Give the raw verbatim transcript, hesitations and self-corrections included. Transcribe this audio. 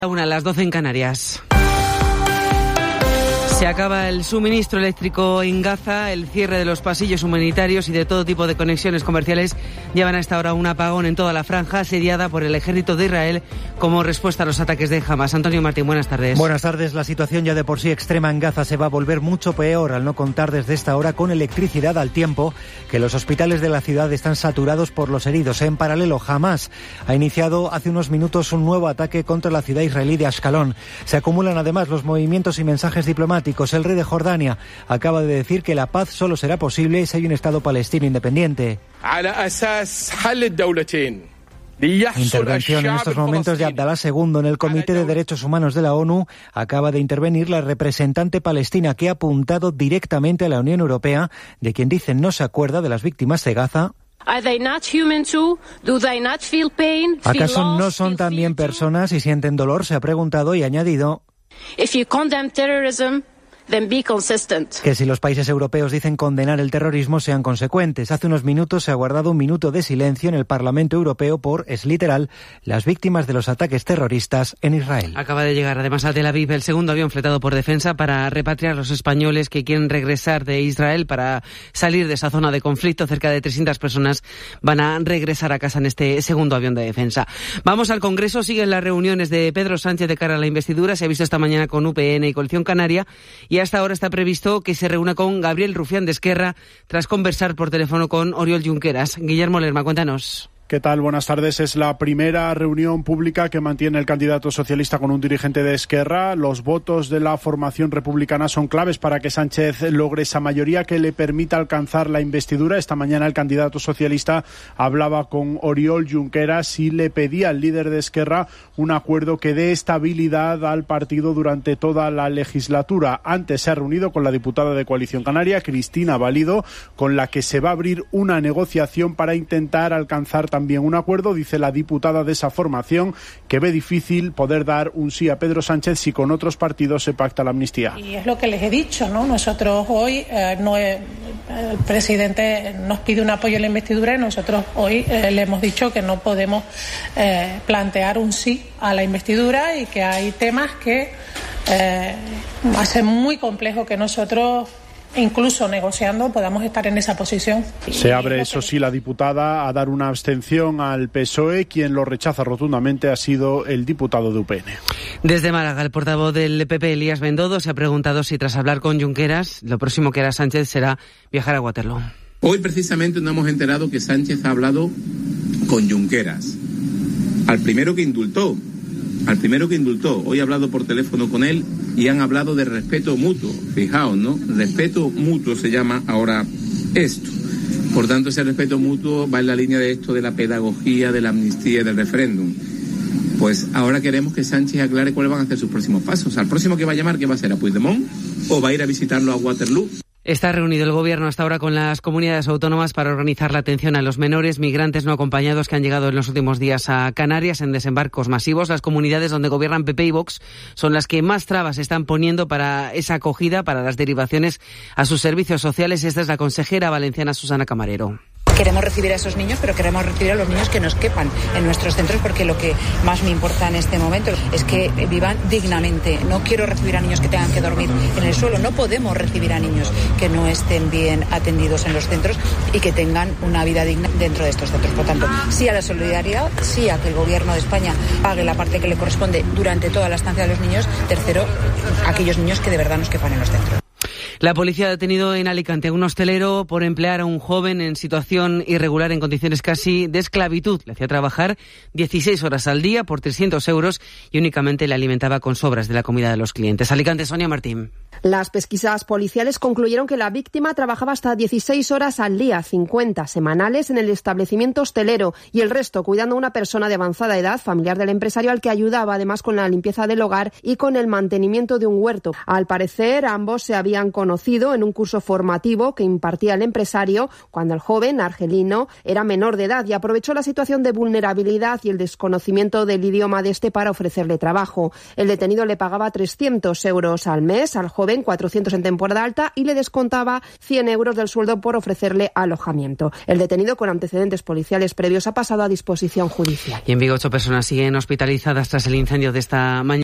Una a las doce en Canarias. Se acaba el suministro eléctrico en Gaza, el cierre de los pasillos humanitarios y de todo tipo de conexiones comerciales llevan a esta hora un apagón en toda la franja asediada por el ejército de Israel como respuesta a los ataques de Hamas. Antonio Martín, buenas tardes. Buenas tardes. La situación ya de por sí extrema en Gaza se va a volver mucho peor al no contar desde esta hora con electricidad, al tiempo que los hospitales de la ciudad están saturados por los heridos. En paralelo, Hamas ha iniciado hace unos minutos un nuevo ataque contra la ciudad israelí de Ashkelon. Se acumulan además los movimientos y mensajes diplomáticos. El rey de Jordania acaba de decir que la paz solo será posible si hay un Estado palestino independiente. Intervención en estos momentos de Abdalá segundo en el Comité de Derechos Humanos de la ONU. Acaba de intervenir la representante palestina, que ha apuntado directamente a la Unión Europea, de quien dicen no se acuerda de las víctimas de Gaza. ¿Acaso no son también personas y sienten dolor?, se ha preguntado, y ha añadido que si los países europeos dicen condenar el terrorismo, sean consecuentes. Hace unos minutos se ha guardado un minuto de silencio en el Parlamento Europeo por, es literal, las víctimas de los ataques terroristas en Israel. Acaba de llegar además a Tel Aviv el segundo avión fletado por Defensa para repatriar a los españoles que quieren regresar de Israel para salir de esa zona de conflicto. Cerca de trescientas personas van a regresar a casa en este segundo avión de Defensa. Vamos al Congreso. Siguen las reuniones de Pedro Sánchez de cara a la investidura. Se ha visto esta mañana con U P N y Coalición Canaria, y hasta ahora está previsto que se reúna con Gabriel Rufián de Esquerra tras conversar por teléfono con Oriol Junqueras. Guillermo Lerma, cuéntanos. ¿Qué tal? Buenas tardes. Es la primera reunión pública que mantiene el candidato socialista con un dirigente de Esquerra. Los votos de la formación republicana son claves para que Sánchez logre esa mayoría que le permita alcanzar la investidura. Esta mañana el candidato socialista hablaba con Oriol Junqueras y le pedía al líder de Esquerra un acuerdo que dé estabilidad al partido durante toda la legislatura. Antes se ha reunido con la diputada de Coalición Canaria, Cristina Valido, con la que se va a abrir una negociación para intentar alcanzar también También un acuerdo. Dice la diputada de esa formación que ve difícil poder dar un sí a Pedro Sánchez si con otros partidos se pacta la amnistía. Y es lo que les he dicho, ¿no? Nosotros hoy, eh, no es, el presidente nos pide un apoyo en la investidura y nosotros hoy eh, le hemos dicho que no podemos eh, plantear un sí a la investidura y que hay temas que eh, hacen muy complejo que nosotros, incluso negociando, podamos estar en esa posición. Se abre, eso sí, la diputada a dar una abstención al P S O E. Quien lo rechaza rotundamente ha sido el diputado de U P N. Desde Málaga, el portavoz del P P, Elías Bendodo, se ha preguntado si tras hablar con Junqueras, lo próximo que hará Sánchez será viajar a Waterloo. Hoy precisamente nos hemos enterado que Sánchez ha hablado con Junqueras, al primero que indultó. Al primero que indultó. Hoy he hablado por teléfono con él y han hablado de respeto mutuo. Fijaos, ¿no? Respeto mutuo se llama ahora esto. Por tanto, ese respeto mutuo va en la línea de esto de la pedagogía, de la amnistía y del referéndum. Pues ahora queremos que Sánchez aclare cuáles van a ser sus próximos pasos. ¿Al próximo que va a llamar, qué va a ser? ¿A Puigdemont? ¿O va a ir a visitarlo a Waterloo? Está reunido el Gobierno hasta ahora con las comunidades autónomas para organizar la atención a los menores migrantes no acompañados que han llegado en los últimos días a Canarias en desembarcos masivos. Las comunidades donde gobiernan P P y Vox son las que más trabas están poniendo para esa acogida, para las derivaciones a sus servicios sociales. Esta es la consejera valenciana Susana Camarero. Queremos recibir a esos niños, pero queremos recibir a los niños que nos quepan en nuestros centros, porque lo que más me importa en este momento es que vivan dignamente. No quiero recibir a niños que tengan que dormir en el suelo. No podemos recibir a niños que no estén bien atendidos en los centros y que tengan una vida digna dentro de estos centros. Por tanto, sí a la solidaridad, sí a que el Gobierno de España pague la parte que le corresponde durante toda la estancia de los niños. Tercero, aquellos niños que de verdad nos quepan en los centros. La policía ha detenido en Alicante a un hostelero por emplear a un joven en situación irregular en condiciones casi de esclavitud. Le hacía trabajar dieciséis horas al día por trescientos euros y únicamente le alimentaba con sobras de la comida de los clientes. Alicante, Sonia Martín. Las pesquisas policiales concluyeron que la víctima trabajaba hasta dieciséis horas al día, cincuenta semanales en el establecimiento hostelero y el resto cuidando a una persona de avanzada edad, familiar del empresario, al que ayudaba además con la limpieza del hogar y con el mantenimiento de un huerto. Al parecer, ambos se habían conocido conocido en un curso formativo que impartía el empresario cuando el joven argelino era menor de edad y aprovechó la situación de vulnerabilidad y el desconocimiento del idioma de este para ofrecerle trabajo. El detenido le pagaba trescientos euros al mes, al joven cuatrocientos en temporada alta y le descontaba cien euros del sueldo por ofrecerle alojamiento. El detenido, con antecedentes policiales previos, ha pasado a disposición judicial. Y en Vigo, ocho personas siguen hospitalizadas tras el incendio de esta mañana.